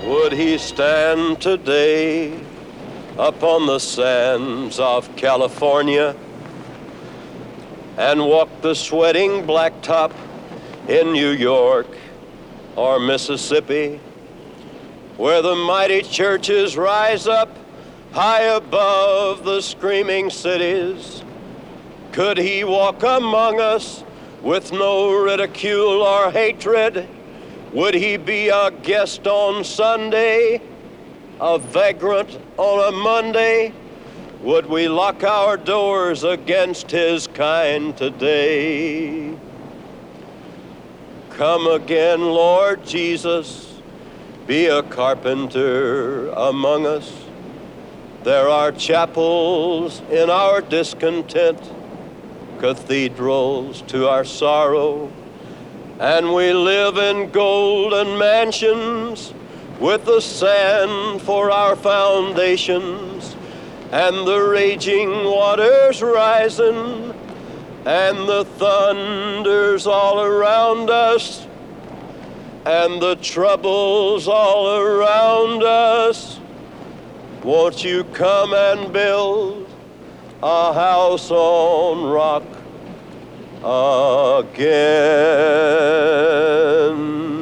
Would he stand today upon the sands of California and walk the sweating blacktop in New York or Mississippi, where the mighty churches rise up high above the screaming cities? Could he walk among us with no ridicule or hatred? Would he be a guest on Sunday, a vagrant on a Monday? Would we lock our doors against his kind today? Come again, Lord Jesus, be a carpenter among us. There are chapels in our discontent, cathedrals to our sorrow, and we live in golden mansions with the sand for our foundations, and the raging waters rising, and the thunders all around us, and the troubles all around us. Won't you come and build a house on rock again?